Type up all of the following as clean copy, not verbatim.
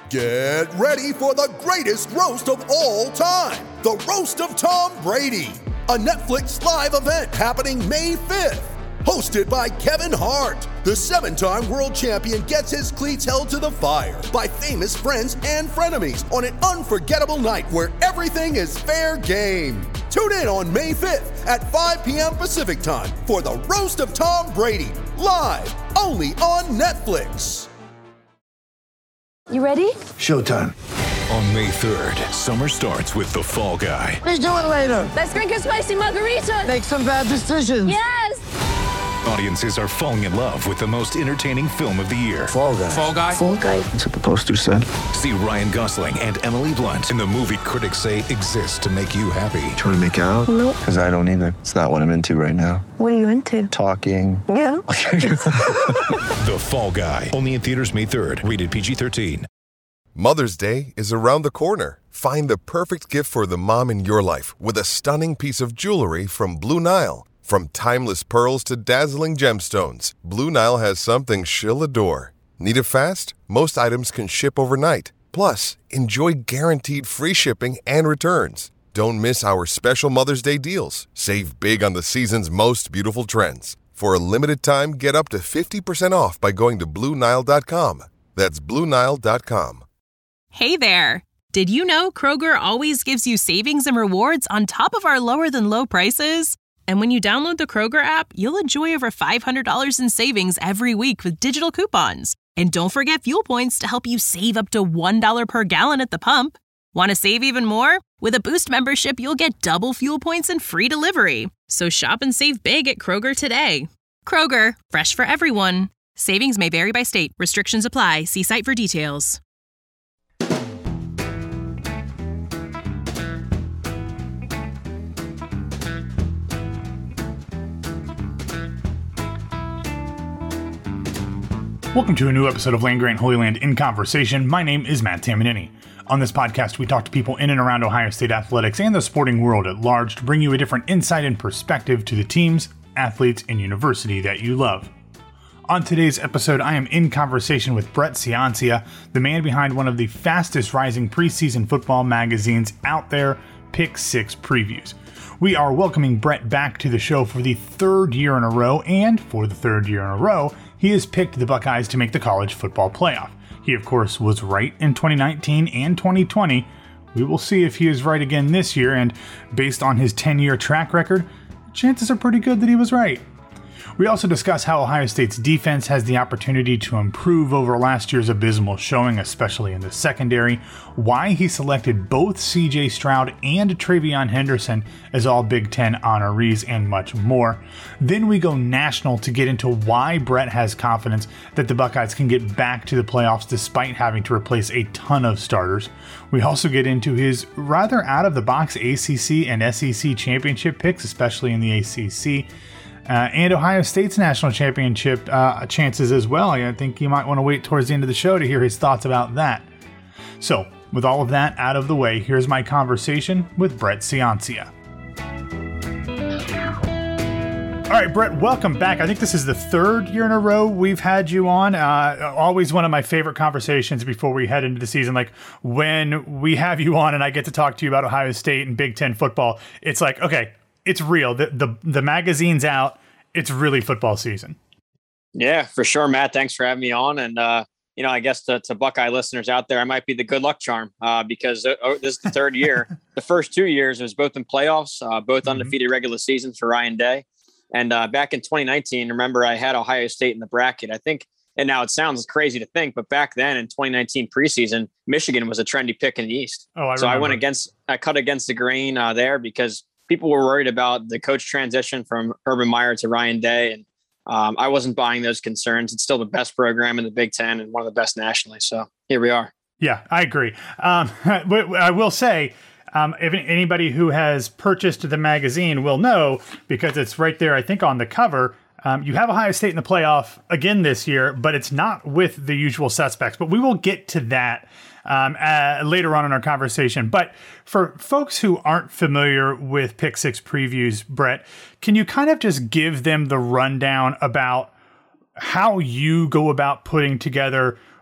Get ready for the greatest roast of all time, the Roast of Tom Brady, a Netflix live event happening May 5th. Hosted by Kevin Hart, the 7-time world champion gets his cleats held to the fire by famous friends and frenemies on an unforgettable night where everything is fair game. Tune in on May 5th at 5 p.m. Pacific time for the Roast of Tom Brady, live only on Netflix. You ready? Showtime. On May 3rd, summer starts with The Fall Guy. Let's do it later. Let's drink a spicy margarita. Make some bad decisions. Yes! Audiences are falling in love with the most entertaining film of the year. Fall Guy. Fall Guy? Fall Guy. That's what the poster said. See Ryan Gosling and Emily Blunt in the movie critics say exists to make you happy. Trying to make it out? Nope. Because I don't either. It's not what I'm into right now. What are you into? Talking. Yeah. The Fall Guy. Only in theaters May 3rd. Rated PG-13. Mother's Day is around the corner. Find the perfect gift for the mom in your life with a stunning piece of jewelry from Blue Nile. From timeless pearls to dazzling gemstones, Blue Nile has something she'll adore. Need it fast? Most items can ship overnight. Plus, enjoy guaranteed free shipping and returns. Don't miss our special Mother's Day deals. Save big on the season's most beautiful trends. For a limited time, get up to 50% off by going to BlueNile.com. That's BlueNile.com. Hey there! Did you know Kroger always gives you savings and rewards on top of our lower-than-low prices? And when you download the Kroger app, you'll enjoy over $500 in savings every week with digital coupons. And don't forget fuel points to help you save up to $1 per gallon at the pump. Want to save even more? With a Boost membership, you'll get double fuel points and free delivery. So shop and save big at Kroger today. Kroger, fresh for everyone. Savings may vary by state. Restrictions apply. See site for details. Welcome to a new episode of Land Grant Holy Land in Conversation. My name is Matt Tamanini. On this podcast, we talk to people in and around Ohio State athletics and the sporting world at large to bring you a different insight and perspective to the teams, athletes, and university that you love. On today's episode, I am in conversation with Brett Ciancia, the man behind one of the fastest rising preseason football magazines out there, Pick Six Previews. We are welcoming Brett back to the show for the third year in a row, and for the third year in a row, he has picked the Buckeyes to make the college football playoff. He, of course, was right in 2019 and 2020. We will see if he is right again this year, and based on his 10-year track record, chances are pretty good that he was right. We also discuss how Ohio State's defense has the opportunity to improve over last year's abysmal showing, especially in the secondary, why he selected both CJ Stroud and TreVeyon Henderson as all Big Ten honorees, and much more. Then we go national to get into why Brett has confidence that the Buckeyes can get back to the playoffs despite having to replace a ton of starters. We also get into his rather out-of-the-box ACC and SEC championship picks, especially in the ACC. And Ohio State's national championship chances as well. I think you might want to wait towards the end of the show to hear his thoughts about that. So, with all of that out of the way, here's my conversation with Brett Ciancia. All right, Brett, welcome back. I think this is the third year in a row we've had you on. Always one of my favorite conversations before we head into the season. Like when we have you on and I get to talk to you about Ohio State and Big Ten football, it's like, okay, it's real. The magazine's out. It's really football season. Yeah, for sure, Matt. Thanks for having me on. And, I guess to Buckeye listeners out there, I might be the good luck charm because this is the third year. The first 2 years, it was both in playoffs, both undefeated regular seasons for Ryan Day. And back in 2019, remember, I had Ohio State in the bracket. I think, and now it sounds crazy to think, but back then in 2019 preseason, Michigan was a trendy pick in the East. So I cut against the grain there because people were worried about the coach transition from Urban Meyer to Ryan Day. And I wasn't buying those concerns. It's still the best program in the Big Ten and one of the best nationally. So here we are. Yeah, I agree. I will say, if anybody who has purchased the magazine will know, because it's right there, I think, on the cover, you have Ohio State in the playoff again this year, but it's not with the usual suspects. But we will get to that later on in our conversation. But for folks who aren't familiar with Pick Six Previews, Brett, can you kind of just give them the rundown about how you go about putting together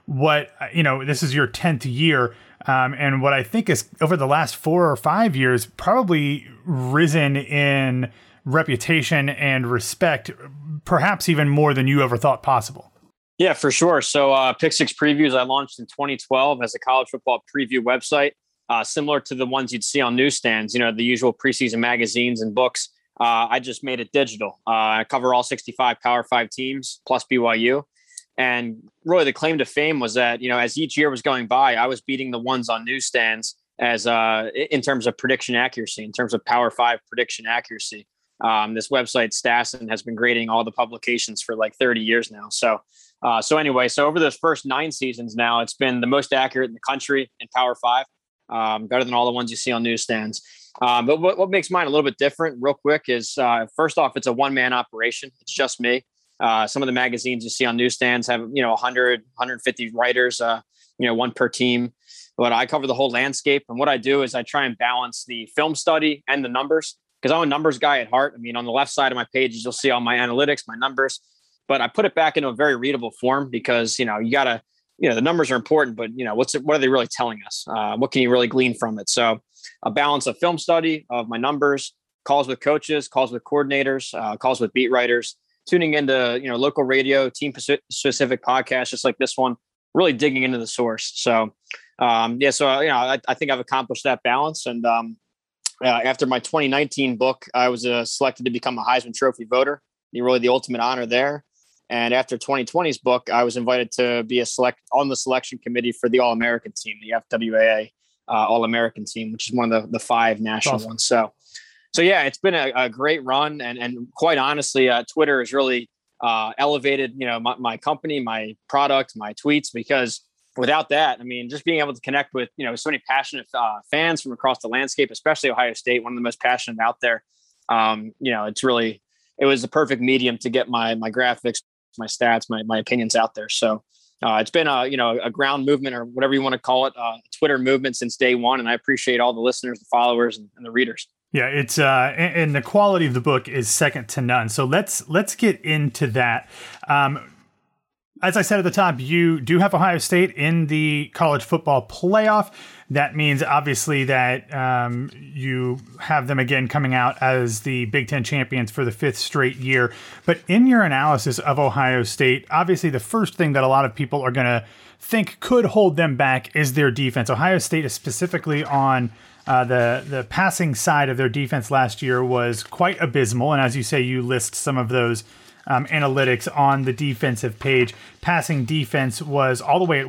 this is your 10th year. And what I think is over the last 4 or 5 years, probably risen in reputation and respect, perhaps even more than you ever thought possible. Yeah, for sure. So Pick Six Previews, I launched in 2012 as a college football preview website, similar to the ones you'd see on newsstands, the usual preseason magazines and books. I just made it digital. I cover all 65 Power 5 teams plus BYU. And really the claim to fame was that, as each year was going by, I was beating the ones on newsstands as in terms of prediction accuracy, in terms of Power 5 prediction accuracy. This website, Stassen, has been grading all the publications for like 30 years now. So over the first 9 seasons now, it's been the most accurate in the country in Power 5, better than all the ones you see on newsstands. But what makes mine a little bit different real quick is, first off, it's a one-man operation. It's just me. Some of the magazines you see on newsstands have, 100, 150 writers, one per team. But I cover the whole landscape. And what I do is I try and balance the film study and the numbers, because I'm a numbers guy at heart. I mean, on the left side of my pages, you'll see all my analytics, my numbers, but I put it back into a very readable form because, you gotta, the numbers are important, but what are they really telling us? What can you really glean from it? So a balance of film study of my numbers, calls with coaches, calls with coordinators, calls with beat writers, tuning into, local radio, team specific podcasts, just like this one, really digging into the source. So, I think I've accomplished that balance. And after my 2019 book, I was selected to become a Heisman Trophy voter, really the ultimate honor there. And after 2020's book, I was invited to be on the selection committee for the All-American team, the FWAA All-American team, which is one of the 5 national ones. So yeah, it's been a great run. And quite honestly, Twitter has really elevated, my company, my product, my tweets, because without that, I mean, just being able to connect with, so many passionate fans from across the landscape, especially Ohio State, one of the most passionate out there. It was the perfect medium to get my graphics, my stats, my opinions out there. So it's been a ground movement, or whatever you want to call it, Twitter movement since day one. And I appreciate all the listeners, the followers, and the readers. Yeah, it's and the quality of the book is second to none. So let's get into that. As I said at the top, you do have Ohio State in the college football playoff. That means obviously that you have them again coming out as the Big Ten champions for the 5th straight year. But in your analysis of Ohio State, obviously the first thing that a lot of people are going to think could hold them back is their defense. Ohio State is specifically on the passing side of their defense last year was quite abysmal. And as you say, you list some of those analytics on the defensive page. Passing defense was all the way at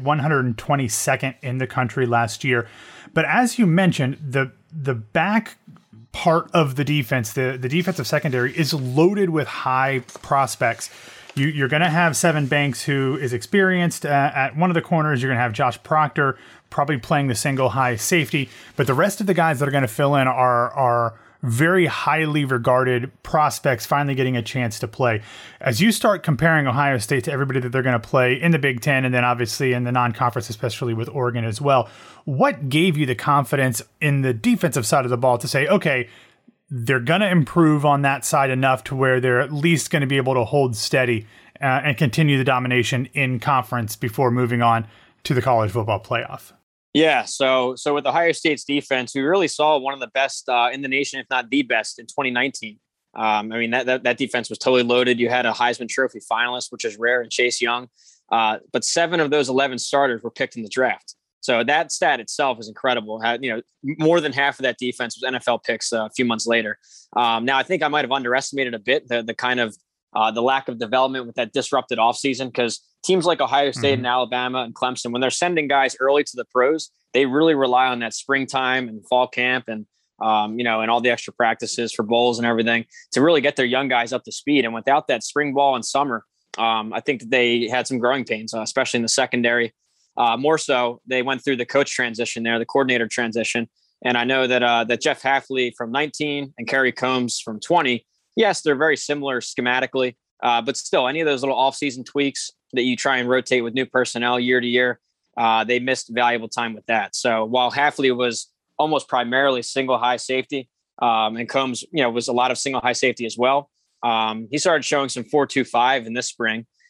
122nd in the country last year. But as you mentioned, the back part of the defense, the defensive secondary, is loaded with high prospects. You're going to have Sevyn Banks, who is experienced at one of the corners. You're going to have Josh Proctor probably playing the single high safety. But the rest of the guys that are going to fill in are very highly regarded prospects finally getting a chance to play. As you start comparing Ohio State to everybody that they're going to play in the Big Ten and then obviously in the non-conference, especially with Oregon as well, what gave you the confidence in the defensive side of the ball to say, okay, they're going to improve on that side enough to where they're at least going to be able to hold steady and continue the domination in conference before moving on to the college football playoff? Yeah, so with Ohio State's defense, we really saw one of the best in the nation, if not the best, in 2019. I mean, that defense was totally loaded. You had a Heisman Trophy finalist, which is rare, in Chase Young. But 7 of those 11 starters were picked in the draft. So that stat itself is incredible. More than half of that defense was NFL picks a few months later. Now, I think I might have underestimated a bit the kind of the lack of development with that disrupted offseason, because teams like Ohio State and Alabama and Clemson, when they're sending guys early to the pros, they really rely on that springtime and fall camp and and all the extra practices for bowls and everything to really get their young guys up to speed. And without that spring ball in summer, I think that they had some growing pains, especially in the secondary. More so, they went through the coach transition there, the coordinator transition. And I know that Jeff Hafley from 19 and Kerry Combs from 20, yes, they're very similar schematically, but still, any of those little offseason tweaks that you try and rotate with new personnel year to year, they missed valuable time with that. So while Hafley was almost primarily single high safety, and Combs, was a lot of single high safety as well, he started showing some 4.25 in this spring.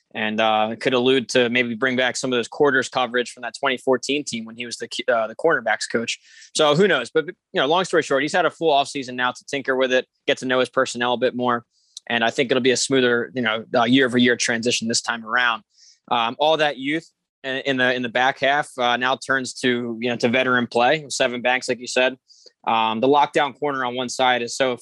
and could allude to maybe bring back some of those quarters coverage from that 2014 team when he was the cornerbacks coach. So who knows? But long story short, he's had a full offseason now to tinker with it, get to know his personnel a bit more, and I think it'll be a smoother year-over-year transition this time around. All that youth in the back half now turns to veteran play. Sevyn Banks, like you said, the lockdown corner on one side is so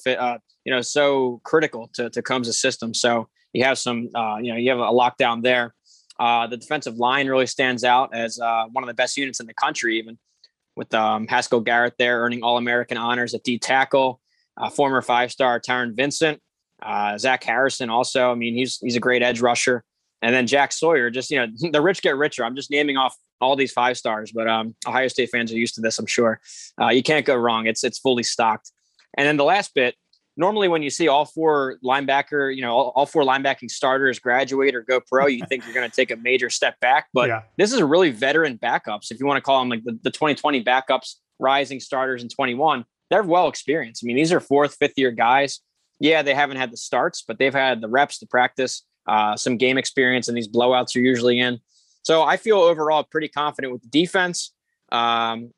critical to Combs' system. So you have you have a lockdown there. The defensive line really stands out as one of the best units in the country, even with Haskell Garrett there earning All-American honors at D tackle, former 5-star Tyron Vincent, Zach Harrison also. I mean, he's a great edge rusher. And then Jack Sawyer, just, the rich get richer. I'm just naming off all these 5-stars, but Ohio State fans are used to this, I'm sure. You can't go wrong. It's fully stocked. And then the last bit, normally when you see all four linebacking starters graduate or go pro, you think you're going to take a major step back. But This is a really veteran backups. If you want to call them like the 2020 backups, rising starters in 21, they're well experienced. I mean, these are 4th, 5th year guys. Yeah, they haven't had the starts, but they've had the reps, the practice, some game experience, and these blowouts are usually in. So I feel overall pretty confident with the defense. And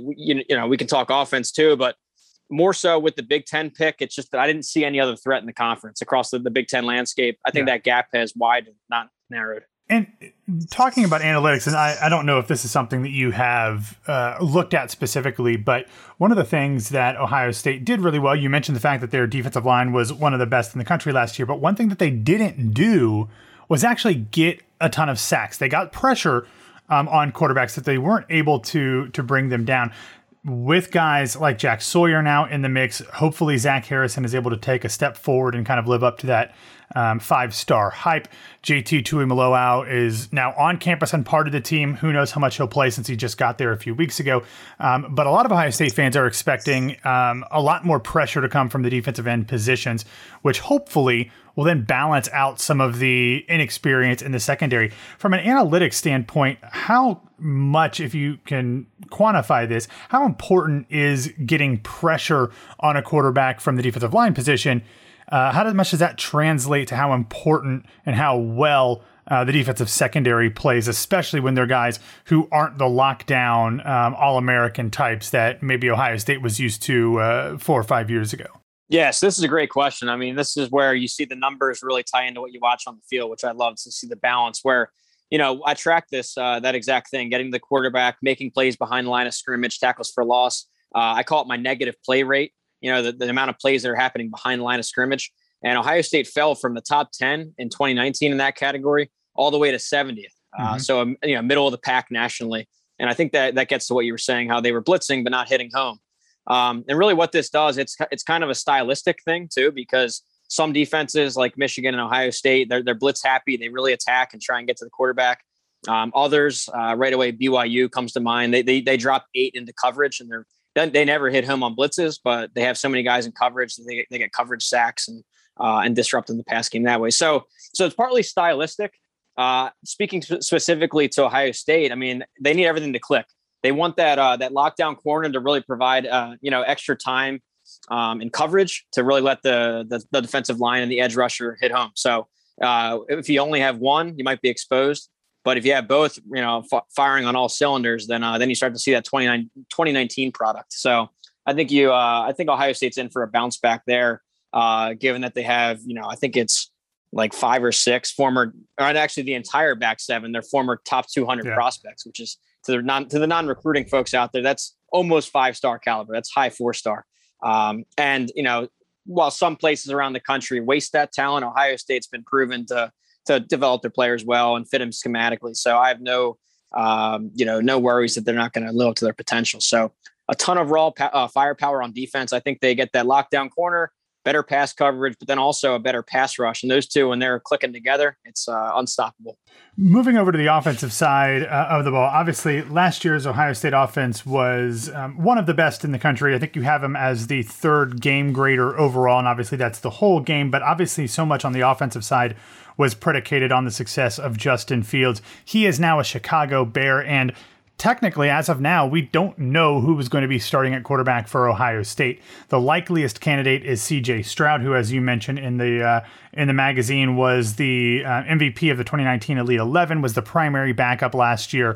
we can talk offense too, but more so with the Big Ten pick. It's just that I didn't see any other threat in the conference across the Big Ten landscape. I think that gap has widened, not narrowed. And talking about analytics, and I don't know if this is something that you have looked at specifically, but one of the things that Ohio State did really well, you mentioned the fact that their defensive line was one of the best in the country last year, but one thing that they didn't do was actually get a ton of sacks. They got pressure on quarterbacks that they weren't able to bring them down. With guys like Jack Sawyer now in the mix, hopefully Zach Harrison is able to take a step forward and kind of live up to that 5-star hype. JT Tuimoloau is now on campus and part of the team. Who knows how much he'll play since he just got there a few weeks ago. But a lot of Ohio State fans are expecting a lot more pressure to come from the defensive end positions, which hopefully will then balance out some of the inexperience in the secondary. From an analytics standpoint, how much, if you can quantify this, how important is getting pressure on a quarterback from the defensive line position? How much does that translate to how important and how well the defensive secondary plays, especially when they're guys who aren't the lockdown All-American types that maybe Ohio State was used to 4 or 5 years ago? Yes, this is a great question. I mean, this is where you see the numbers really tie into what you watch on the field, which I love to see the balance where, I track this, that exact thing, getting the quarterback, making plays behind the line of scrimmage, tackles for loss. I call it my negative play rate, the amount of plays that are happening behind the line of scrimmage. And Ohio State fell from the top 10 in 2019 in that category all the way to 70th. So, middle of the pack nationally. And I think that gets to what you were saying, how they were blitzing, but not hitting home. And really what this does, it's kind of a stylistic thing too, because some defenses like Michigan and Ohio State, they're blitz happy. They really attack and try and get to the quarterback. Others, right away, BYU comes to mind. They drop 8 into coverage and they never hit home on blitzes, but they have so many guys in coverage that they get coverage sacks and disrupting the pass game that way. So it's partly stylistic. Speaking specifically to Ohio State, I mean, they need everything to click. They want that lockdown corner to really provide extra time in coverage to really let the defensive line and the edge rusher hit home. So if you only have one, you might be exposed. But if you have both, firing on all cylinders, then you start to see that 2019 product. So I think I think Ohio State's in for a bounce back there, given that they have, I think it's like 5 or 6 former, or actually the entire back 7, they're former top 200 prospects, which is to the non-recruiting folks out there, that's almost 5-star caliber. That's high 4-star. And while some places around the country waste that talent, Ohio State's been proven to develop their players well and fit them schematically. So I have no worries that they're not going to live up to their potential. So a ton of raw firepower on defense. I think they get that lockdown corner, better pass coverage, but then also a better pass rush. And those two, when they're clicking together, it's unstoppable. Moving over to the offensive side of the ball, obviously last year's Ohio State offense was one of the best in the country. I think you have them as the 3rd game grader overall, and obviously that's the whole game, but obviously so much on the offensive side was predicated on the success of Justin Fields. He is now a Chicago Bear, and technically, as of now, we don't know who is going to be starting at quarterback for Ohio State. The likeliest candidate is C.J. Stroud, who, as you mentioned in the magazine, was the MVP of the 2019 Elite 11, was the primary backup last year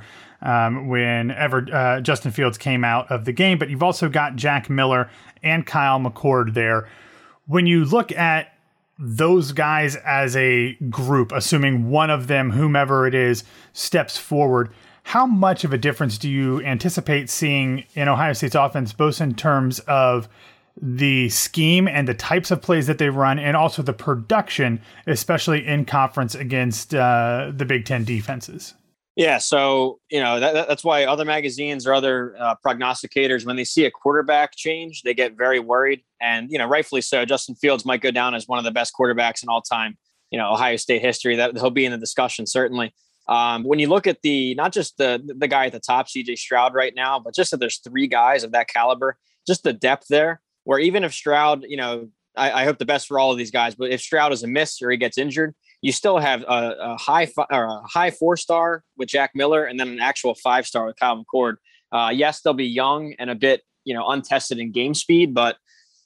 whenever Justin Fields came out of the game. But you've also got Jack Miller and Kyle McCord there. When you look at those guys as a group, assuming one of them, whomever it is, steps forward, how much of a difference do you anticipate seeing in Ohio State's offense, both in terms of the scheme and the types of plays that they run, and also the production, especially in conference against the Big Ten defenses? Yeah, so that's why other magazines or other prognosticators, when they see a quarterback change, they get very worried, and rightfully so. Justin Fields might go down as one of the best quarterbacks in all time, Ohio State history. That he'll be in the discussion certainly. When you look at not just the guy at the top, C.J. Stroud, right now, but just that there's three guys of that caliber, just the depth there. Where even if Stroud, I hope the best for all of these guys, but if Stroud is a miss or he gets injured, you still have a high 4-star with Jack Miller and then an actual 5-star with Kyle McCord. Yes, they'll be young and a bit, untested in game speed, but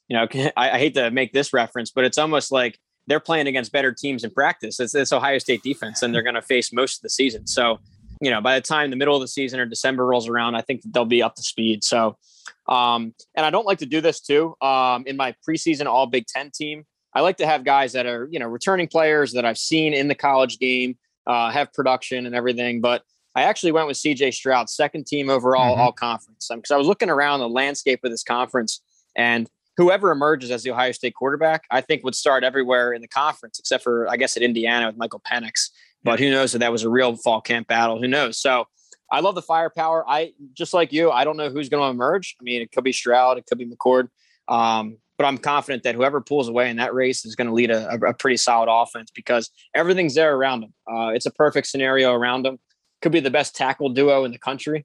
I hate to make this reference, but it's almost like they're playing against better teams in practice. It's Ohio State defense, and they're going to face most of the season. So, by the time the middle of the season or December rolls around, I think they'll be up to speed. So, and I don't like to do this too. In my preseason All Big Ten team, I like to have guys that are, returning players that I've seen in the college game, have production and everything. But I actually went with C.J. Stroud, second team overall, all conference. Because I was looking around the landscape of this conference, and whoever emerges as the Ohio State quarterback, I think would start everywhere in the conference, except for, I guess, at Indiana with Michael Penix. But who knows if that was a real fall camp battle? Who knows? So I love the firepower. Just like you, I don't know who's going to emerge. I mean, it could be Stroud, it could be McCord. But I'm confident that whoever pulls away in that race is going to lead a pretty solid offense because everything's there around them. It's a perfect scenario around them. Could be the best tackle duo in the country.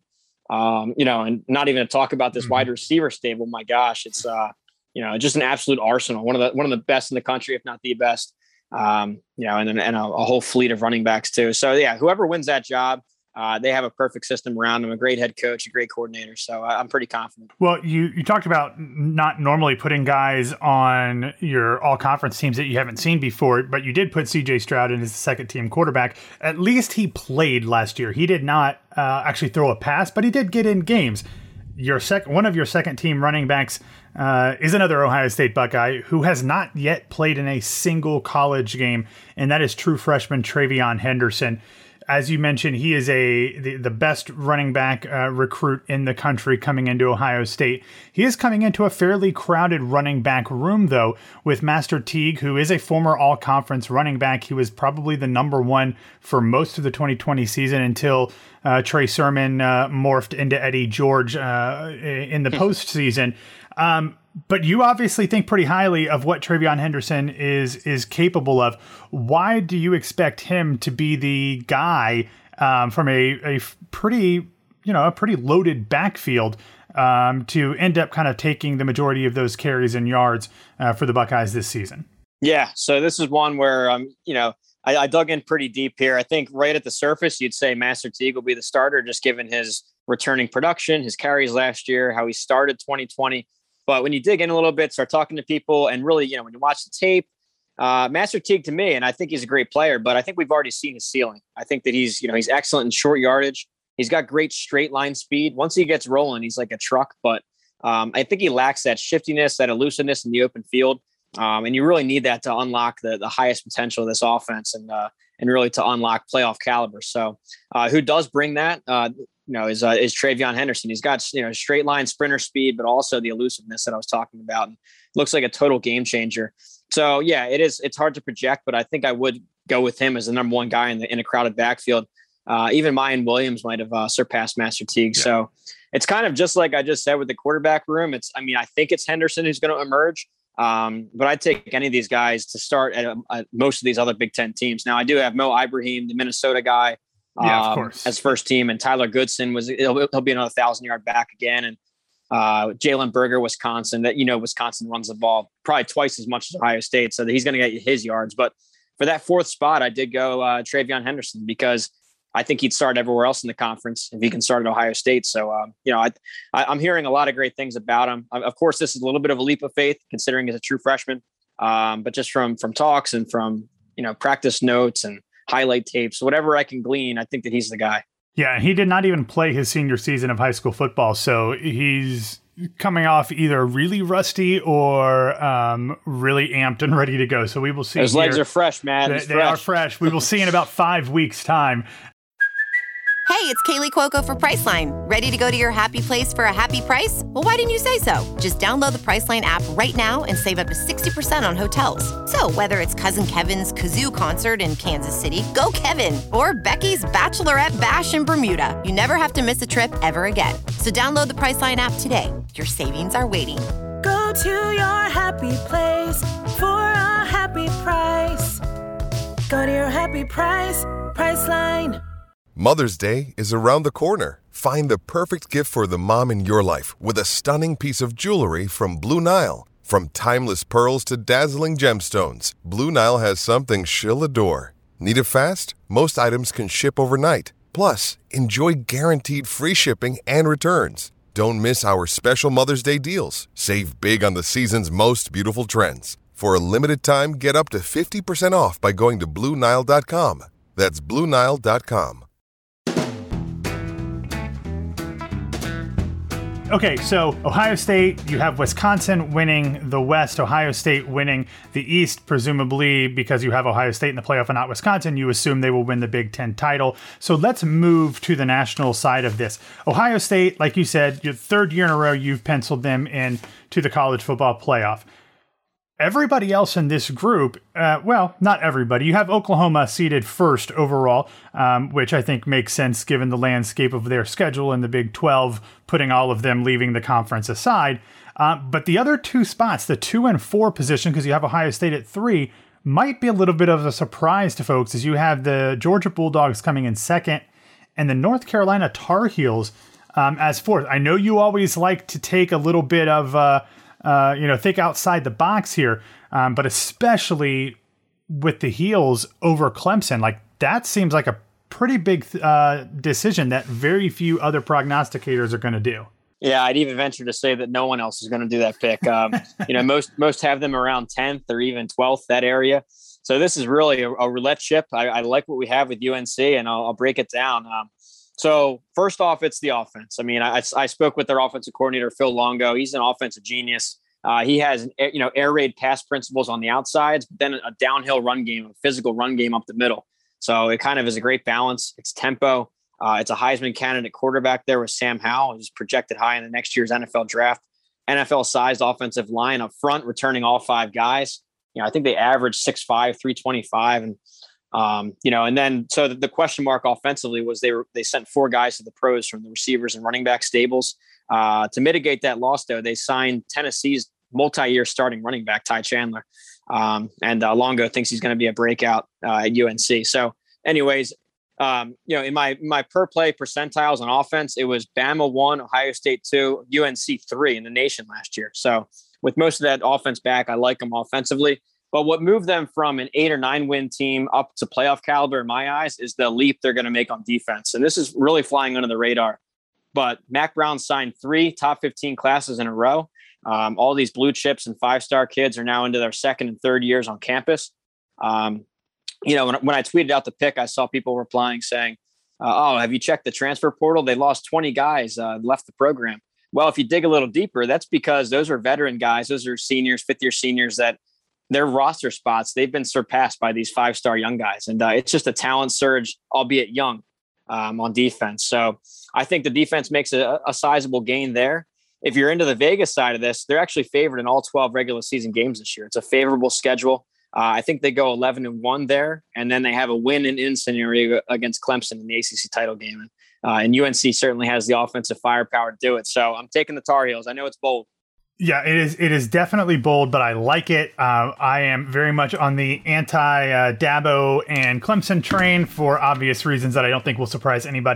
And not even to talk about this wide receiver stable. My gosh, it's just an absolute arsenal. One of the best in the country, if not the best. And a whole fleet of running backs too. So yeah, whoever wins that job, they have a perfect system around them, a great head coach, a great coordinator. So I'm pretty confident. Well, you talked about not normally putting guys on your all-conference teams that you haven't seen before, but you did put C.J. Stroud in as the second-team quarterback. At least he played last year. He did not actually throw a pass, but he did get in games. One of your second-team running backs is another Ohio State Buckeye who has not yet played in a single college game, and that is true freshman TreVeyon Henderson. As you mentioned, he is the best running back recruit in the country coming into Ohio State. He is coming into a fairly crowded running back room, though, with Master Teague, who is a former all-conference running back. He was probably the number one for most of the 2020 season until Trey Sermon morphed into Eddie George in the postseason. But you obviously think pretty highly of what TreVeyon Henderson is capable of. Why do you expect him to be the guy from a pretty loaded backfield to end up kind of taking the majority of those carries and yards for the Buckeyes this season? Yeah, so this is one where I dug in pretty deep here. I think right at the surface, you'd say Master Teague will be the starter, just given his returning production, his carries last year, how he started 2020. But when you dig in a little bit, start talking to people, and really, when you watch the tape, Master Teague to me, and I think he's a great player, but I think we've already seen his ceiling. I think that he's excellent in short yardage. He's got great straight line speed. Once he gets rolling, he's like a truck, but I think he lacks that shiftiness, that elusiveness in the open field. And you really need that to unlock the highest potential of this offense and really to unlock playoff caliber. So who does bring that? Is TreVeyon Henderson. He's got, straight line sprinter speed, but also the elusiveness that I was talking about, and looks like a total game changer. So yeah, it's hard to project, but I think I would go with him as the number one guy in a crowded backfield. Even Mayan Williams might have surpassed Master Teague. Yeah. So it's kind of just like I just said with the quarterback room. I think it's Henderson who's going to emerge. But I'd take any of these guys to start at most of these other Big Ten teams. Now I do have Mo Ibrahim, the Minnesota guy, of course, as first team, and Tyler Goodson he'll be another 1,000-yard back again, and Jalen Berger, Wisconsin. That Wisconsin runs the ball probably twice as much as Ohio State, so he's going to get his yards. But for that fourth spot, I did go TreVeyon Henderson because I think he'd start everywhere else in the conference if he can start at Ohio State. So, I'm hearing a lot of great things about him. Of course, this is a little bit of a leap of faith considering he's a true freshman. But just from talks and from, practice notes and highlight tapes, whatever I can glean, I think that he's the guy. Yeah, he did not even play his senior season of high school football. So he's coming off either really rusty or really amped and ready to go. So we will see. His legs are fresh, man. They are fresh. We will see in about 5 weeks' time. Hey, it's Kaylee Cuoco for Priceline. Ready to go to your happy place for a happy price? Well, why didn't you say so? Just download the Priceline app right now and save up to 60% on hotels. So whether it's Cousin Kevin's Kazoo Concert in Kansas City, go Kevin, or Becky's Bachelorette Bash in Bermuda, you never have to miss a trip ever again. So download the Priceline app today. Your savings are waiting. Go to your happy place for a happy price. Go to your happy price, Priceline. Mother's Day is around the corner. Find the perfect gift for the mom in your life with a stunning piece of jewelry from Blue Nile. From timeless pearls to dazzling gemstones, Blue Nile has something she'll adore. Need it fast? Most items can ship overnight. Plus, enjoy guaranteed free shipping and returns. Don't miss our special Mother's Day deals. Save big on the season's most beautiful trends. For a limited time, get up to 50% off by going to BlueNile.com. That's BlueNile.com. Okay, so Ohio State, you have Wisconsin winning the West, Ohio State winning the East, presumably because you have Ohio State in the playoff and not Wisconsin, you assume they will win the Big Ten title. So let's move to the national side of this. Ohio State, like you said, your third year in a row, you've penciled them in to the college football playoff. Everybody else in this group, well, not everybody. You have Oklahoma seeded first overall, which I think makes sense given the landscape of their schedule in the Big 12, putting all of them leaving the conference aside. But the other two spots, the 2 and 4 position, because you have Ohio State at 3, might be a little bit of a surprise to folks as you have the Georgia Bulldogs coming in second and the North Carolina Tar Heels as fourth. I know you always like to take a little bit of... think outside the box here, but especially with the Heels over Clemson, like that seems like a pretty big decision that very few other prognosticators are going to do. Yeah, I'd even venture to say that no one else is going to do that pick. Most have them around 10th or even 12th, that area. So this is really a roulette chip. I like what we have with UNC, and I'll break it down. So first off, it's the offense. I mean, I spoke with their offensive coordinator, Phil Longo. He's an offensive genius. He has, air raid pass principles on the outsides, but then a downhill run game, a physical run game up the middle. So it kind of is a great balance. It's tempo. It's a Heisman candidate quarterback there with Sam Howell, who's projected high in the next year's NFL draft. NFL-sized offensive line up front, returning all 5 guys. I think they average 6'5", 325, and and then so the question mark offensively was they sent 4 guys to the pros from the receivers and running back stables. To mitigate that loss, though, they signed Tennessee's multi-year starting running back, Ty Chandler. And Longo thinks he's going to be a breakout at UNC. So anyways, in my per play percentiles on offense, it was Bama 1, Ohio State 2, UNC 3 in the nation last year. So with most of that offense back, I like them offensively. But what moved them from an 8 or 9 win team up to playoff caliber in my eyes is the leap they're going to make on defense. And this is really flying under the radar. But Mac Brown signed 3 top 15 classes in a row. All these blue chips and 5-star kids are now into their 2nd and 3rd years on campus. When I tweeted out the pick, I saw people replying saying, have you checked the transfer portal? They lost 20 guys, left the program. Well, if you dig a little deeper, that's because those are veteran guys. Those are seniors, 5th-year seniors that their roster spots, they've been surpassed by these 5-star young guys. And it's just a talent surge, albeit young, on defense. So I think the defense makes a sizable gain there. If you're into the Vegas side of this, they're actually favored in all 12 regular season games this year. It's a favorable schedule. I think they go 11-1 there, and then they have a win-in scenario against Clemson in the ACC title game. And UNC certainly has the offensive firepower to do it. So I'm taking the Tar Heels. I know it's bold. Yeah, it is definitely bold, but I like it. I am very much on the anti-Dabo and Clemson train for obvious reasons that I don't think will surprise anybody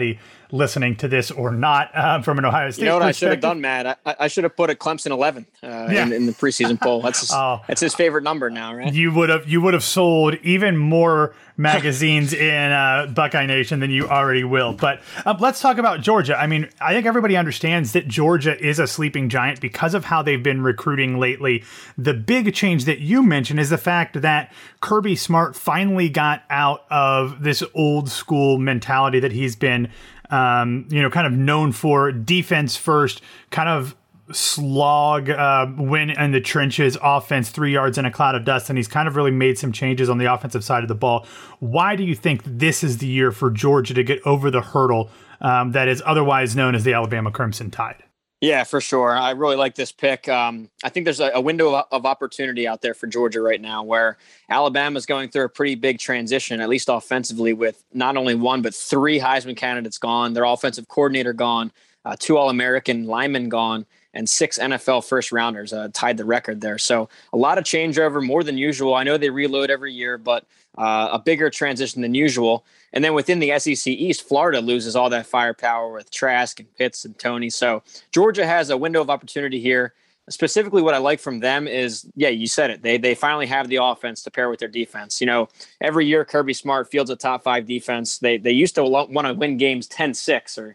listening to this or not from an Ohio State. You know what I should have perspective. done, Matt? I should have put a Clemson 11 in the preseason poll. That's his favorite number now, right? You would have sold even more magazines in Buckeye Nation than you already will. But let's talk about Georgia. I mean, I think everybody understands that Georgia is a sleeping giant because of how they've been recruiting lately. The big change that you mentioned is the fact that Kirby Smart finally got out of this old school mentality that he's been, kind of known for, defense first, kind of slog, win in the trenches, offense 3 yards in a cloud of dust, and he's kind of really made some changes on the offensive side of the ball. Why do you think this is the year for Georgia to get over the hurdle that is otherwise known as the Alabama Crimson Tide? Yeah, for sure. I really like this pick. I think there's a window of opportunity out there for Georgia right now where Alabama is going through a pretty big transition, at least offensively, with not only one, but 3 Heisman candidates gone, their offensive coordinator gone, 2 All-American linemen gone, and 6 NFL first rounders tied the record there. So a lot of changeover, more than usual. I know they reload every year, but a bigger transition than usual. And then within the SEC East, Florida loses all that firepower with Trask and Pitts and Tony. So Georgia has a window of opportunity here. Specifically, what I like from them is, yeah, you said it. They finally have the offense to pair with their defense. You know, every year Kirby Smart fields a top 5 defense. They used to want to win games 10-6 or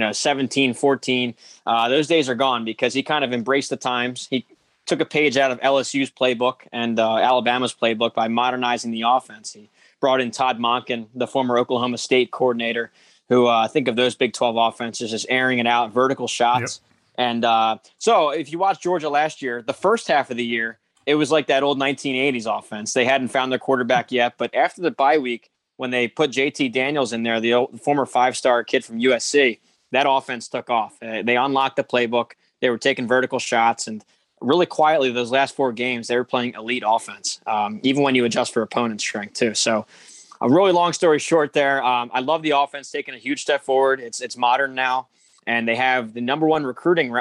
17-14. Those days are gone because he kind of embraced the times. He took a page out of LSU's playbook and Alabama's playbook by modernizing the offense. He brought in Todd Monken, the former Oklahoma State coordinator, who think of those Big 12 offenses as airing it out, vertical shots. Yep. And so if you watch Georgia last year, the first half of the year, it was like that old 1980s offense. They hadn't found their quarterback yet, but after the bye week, when they put JT Daniels in there, the former 5-star kid from USC, that offense took off. They unlocked the playbook. They were taking vertical shots, and really quietly, those last 4 games, they were playing elite offense, even when you adjust for opponent strength too. So a really long story short there. I love the offense taking a huge step forward. It's modern now, and they have the number 1 recruiting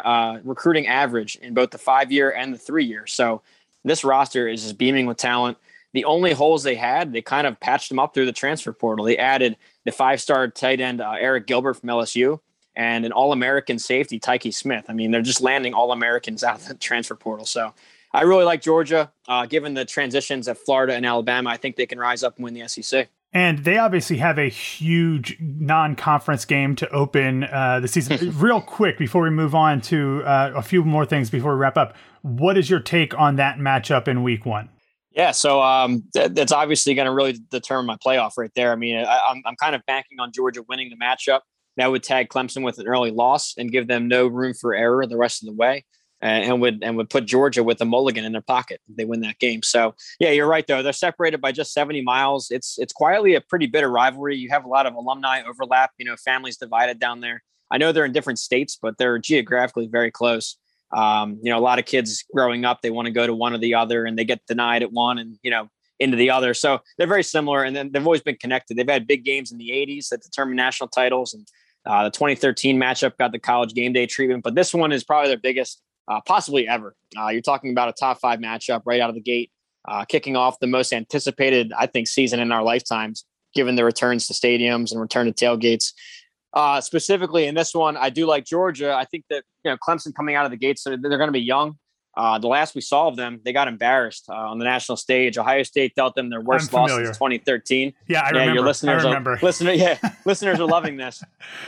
average in both the 5-year and the 3-year. So this roster is just beaming with talent. The only holes they had, they kind of patched them up through the transfer portal. They added the 5-star tight end Eric Gilbert from LSU, and an All-American safety, Tyke Smith. I mean, they're just landing All-Americans out of the transfer portal. So I really like Georgia. Given the transitions at Florida and Alabama, I think they can rise up and win the SEC. And they obviously have a huge non-conference game to open the season. Real quick, before we move on to a few more things before we wrap up, what is your take on that matchup in week 1? Yeah, so that's obviously going to really determine my playoff right there. I mean, I'm kind of banking on Georgia winning the matchup. That would tag Clemson with an early loss and give them no room for error the rest of the way, and would put Georgia with a mulligan in their pocket if they win that game. So, yeah, you're right, though. They're separated by just 70 miles. It's quietly a pretty bitter rivalry. You have a lot of alumni overlap, families divided down there. I know they're in different states, but they're geographically very close. A lot of kids growing up, they want to go to one or the other, and they get denied at one and, into the other. So they're very similar, and then they've always been connected. They've had big games in the 80s that determined national titles, and the 2013 matchup got the College game day treatment, but this one is probably their biggest possibly ever. You're talking about a top 5 matchup right out of the gate, kicking off the most anticipated, I think, season in our lifetimes, given the returns to stadiums and return to tailgates. Specifically in this one, I do like Georgia. I think that, Clemson coming out of the gates, they're going to be young. The last we saw of them, they got embarrassed on the national stage. Ohio State dealt them their worst loss since 2013. Yeah, I remember. Your listeners, I remember. Listeners are loving this.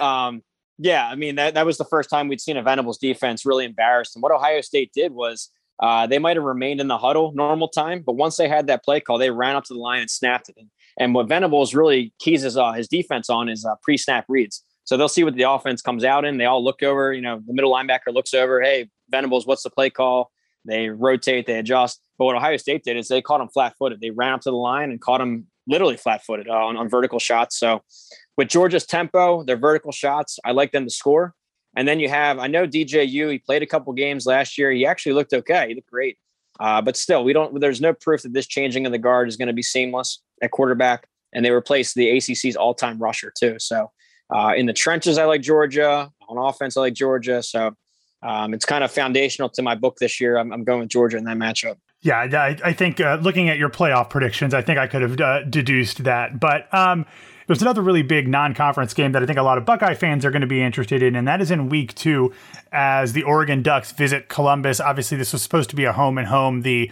Yeah, I mean, that was the first time we'd seen a Venables defense really embarrassed. And what Ohio State did was they might have remained in the huddle normal time, but once they had that play call, they ran up to the line and snapped it. And what Venables really keys his defense on is pre-snap reads. So they'll see what the offense comes out in. They all look over, the middle linebacker looks over, hey, Venables, what's the play call? They rotate, they adjust. But what Ohio State did is they caught him flat-footed. They ran up to the line and caught him literally flat-footed on vertical shots. So with Georgia's tempo, their vertical shots, I like them to score. And then you have, I know DJU, he played a couple games last year. He actually looked okay. He looked great. But still, there's no proof that this changing of the guard is going to be seamless at quarterback. And they replaced the ACC's all-time rusher too. So in the trenches, I like Georgia. On offense, I like Georgia. So it's kind of foundational to my book this year. I'm going with Georgia in that matchup. Yeah, I think looking at your playoff predictions, I think I could have deduced that. But there's another really big non-conference game that I think a lot of Buckeye fans are going to be interested in, and that is in week 2 as the Oregon Ducks visit Columbus. Obviously, this was supposed to be a home and home. The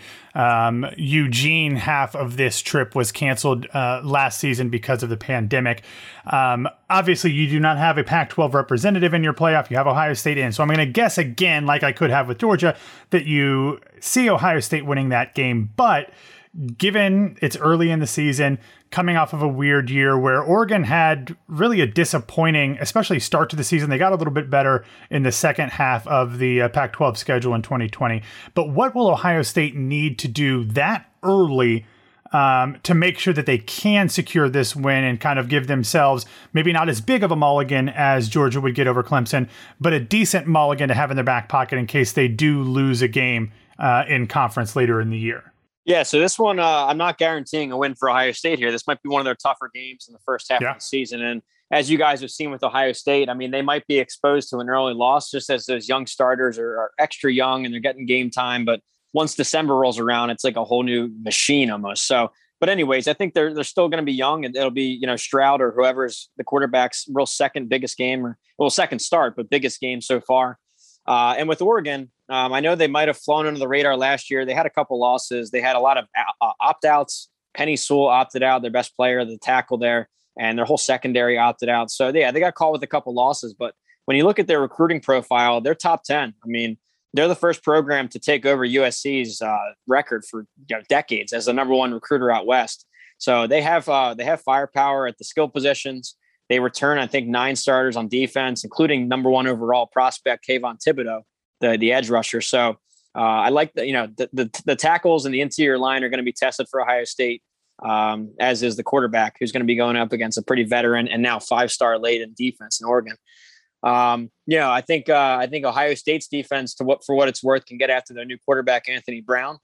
Eugene half of this trip was canceled last season because of the pandemic. Obviously, you do not have a Pac-12 representative in your playoff. You have Ohio State in. So I'm going to guess again, like I could have with Georgia, that you see Ohio State winning that game. But given it's early in the season, coming off of a weird year where Oregon had really a disappointing, especially start to the season. They got a little bit better in the second half of the Pac-12 schedule in 2020. But what will Ohio State need to do that early to make sure that they can secure this win and kind of give themselves maybe not as big of a mulligan as Georgia would get over Clemson, but a decent mulligan to have in their back pocket in case they do lose a game in conference later in the year? Yeah, so this one, I'm not guaranteeing a win for Ohio State here. This might be one of their tougher games in the first half of the season. And as you guys have seen with Ohio State, I mean, they might be exposed to an early loss just as those young starters are extra young and they're getting game time. But once December rolls around, it's like a whole new machine almost. So, but anyways, I think they're still going to be young, and it'll be, Stroud or whoever's the quarterback's real second biggest game, or second start, but biggest game so far. And with Oregon, I know they might have flown under the radar last year. They had a couple losses. They had a lot of opt-outs. Penny Sewell opted out, their best player, the tackle there, and their whole secondary opted out. So, yeah, they got caught with a couple losses. But when you look at their recruiting profile, they're top 10. I mean, they're the first program to take over USC's record for decades as the number one recruiter out west. So they have firepower at the skill positions. They return, I think, 9 starters on defense, including number 1 overall prospect Kayvon Thibodeau, the edge rusher. So I like the tackles and the interior line are going to be tested for Ohio State, as is the quarterback, who's going to be going up against a pretty veteran and now 5-star late in defense in Oregon. I think Ohio State's defense, for what it's worth, can get after their new quarterback, Anthony Brown.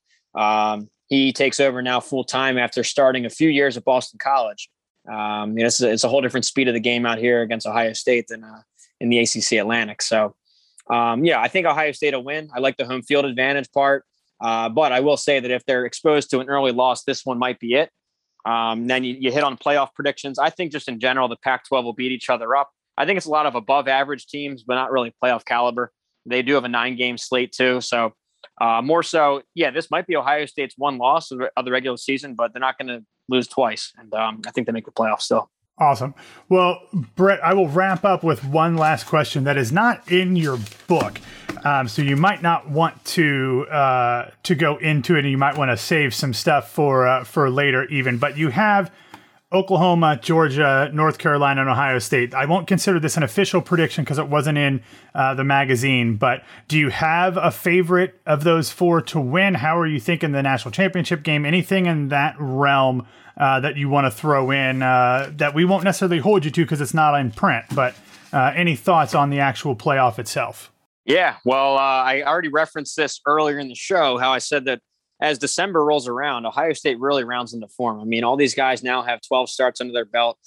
He takes over now full time after starting a few years at Boston College. It's a whole different speed of the game out here against Ohio State than in the ACC Atlantic. So, I think Ohio State will win. I like the home field advantage part, but I will say that if they're exposed to an early loss, this one might be it. Then you hit on playoff predictions. I think just in general, the Pac-12 will beat each other up. I think it's a lot of above average teams, but not really playoff caliber. They do have a 9-game slate too. So more so, this might be Ohio State's one loss of the regular season, but they're not going to lose twice. And I think they make the playoffs still. Awesome. Well, Brett, I will wrap up with one last question that is not in your book. So you might not want to go into it, and you might want to save some stuff for later even, but you have Oklahoma, Georgia, North Carolina, and Ohio State. I won't consider this an official prediction because it wasn't in the magazine, but do you have a favorite of those 4 to win? How are you thinking the national championship game? Anything in that realm that you want to throw in that we won't necessarily hold you to because it's not in print, but any thoughts on the actual playoff itself? Yeah, well, I already referenced this earlier in the show, how I said that as December rolls around, Ohio State really rounds into form. I mean, all these guys now have 12 starts under their belt.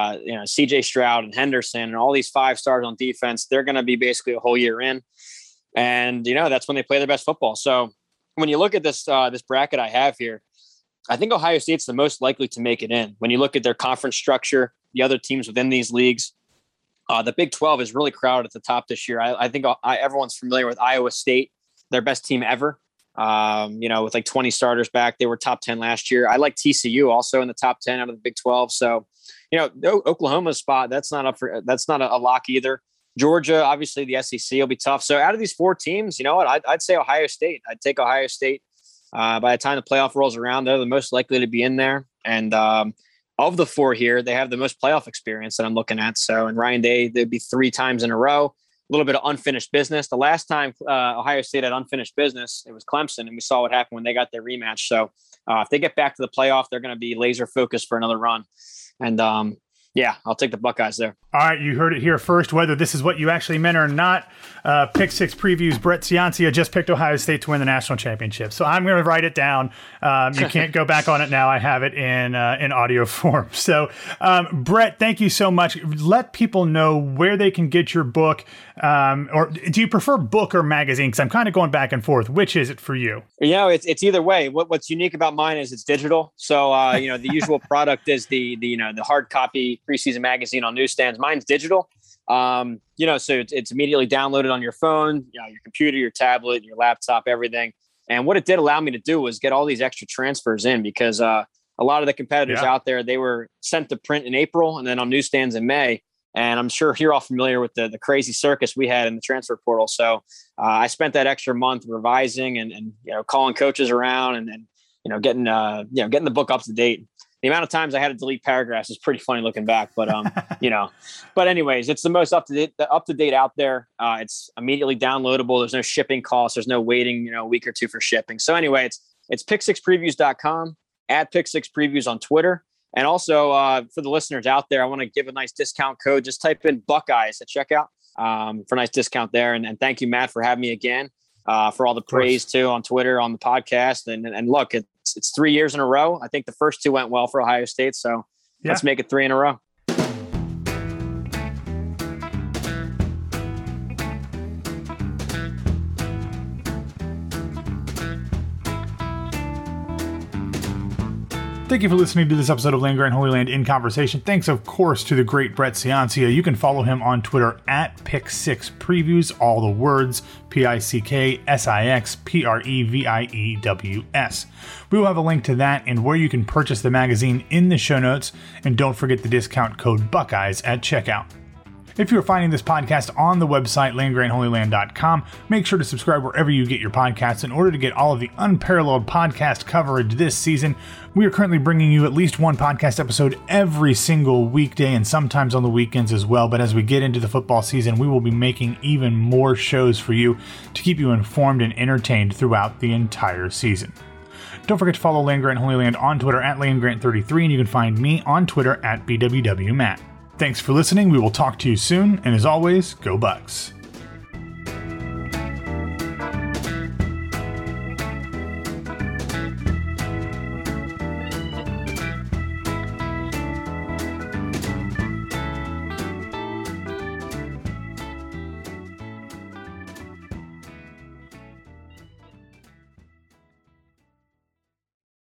CJ Stroud and Henderson and all these 5 stars on defense, they're going to be basically a whole year in. And, that's when they play their best football. So when you look at this bracket I have here, I think Ohio State's the most likely to make it in. When you look at their conference structure, the other teams within these leagues, the Big 12 is really crowded at the top this year. I think everyone's familiar with Iowa State, their best team ever. With like 20 starters back, they were top 10 last year. I like TCU also in the top 10 out of the Big 12. So, Oklahoma's spot, that's not a lock either. Georgia, obviously the SEC will be tough. So out of these 4 teams, you know what, I'd say Ohio State. I'd take Ohio State. By the time the playoff rolls around, they're the most likely to be in there. And, of the 4 here, they have the most playoff experience that I'm looking at. So in Ryan Day, they'd be 3 times in a row. A little bit of unfinished business. The last time Ohio State had unfinished business, it was Clemson, and we saw what happened when they got their rematch. So if they get back to the playoff, they're going to be laser focused for another run. And I'll take the Buckeyes there. All right, you heard it here first. Whether this is what you actually meant or not, Pick 6 Previews, Brett Ciancia just picked Ohio State to win the national championship. So I'm going to write it down. You can't go back on it now. I have it in audio form. So, Brett, thank you so much. Let people know where they can get your book. Or do you prefer book or magazine? Because I'm kind of going back and forth. Which is it for you? It's either way. What's unique about mine is it's digital. So, the usual product is the hard copy preseason magazine on newsstands. Mine's digital. So it's immediately downloaded on your phone, your computer, your tablet, your laptop, everything. And what it did allow me to do was get all these extra transfers in because a lot of the competitors out there, they were sent to print in April and then on newsstands in May. And I'm sure you're all familiar with the crazy circus we had in the transfer portal. So I spent that extra month revising and calling coaches around and getting the book up to date. The amount of times I had to delete paragraphs is pretty funny looking back, but but anyways, it's the most up to date out there. It's immediately downloadable. There's no shipping costs. There's no waiting, a week or two for shipping. So anyway, it's pick6previews.com, @pick6previews on Twitter. And also for the listeners out there, I want to give a nice discount code. Just type in Buckeyes at checkout for a nice discount there. And thank you, Matt, for having me again, for all the praise too on Twitter, on the podcast. And look, it's 3 years in a row. I think the first 2 went well for Ohio State. So let's make it 3 in a row. Thank you for listening to this episode of Land Grant Holy Land in Conversation. Thanks, of course, to the great Brett Ciancia. You can follow him on Twitter @Pick6Previews, all the words, PICKSIXPREVIEWS. We will have a link to that and where you can purchase the magazine in the show notes. And don't forget the discount code Buckeyes at checkout. If you're finding this podcast on the website, landgrantholyland.com, make sure to subscribe wherever you get your podcasts in order to get all of the unparalleled podcast coverage this season. We are currently bringing you at least one podcast episode every single weekday and sometimes on the weekends as well. But as we get into the football season, we will be making even more shows for you to keep you informed and entertained throughout the entire season. Don't forget to follow Land Grant Holy Land on Twitter @LandGrant33, and you can find me on Twitter @BWWMatt. Thanks for listening. We will talk to you soon. And as always, go Bucks.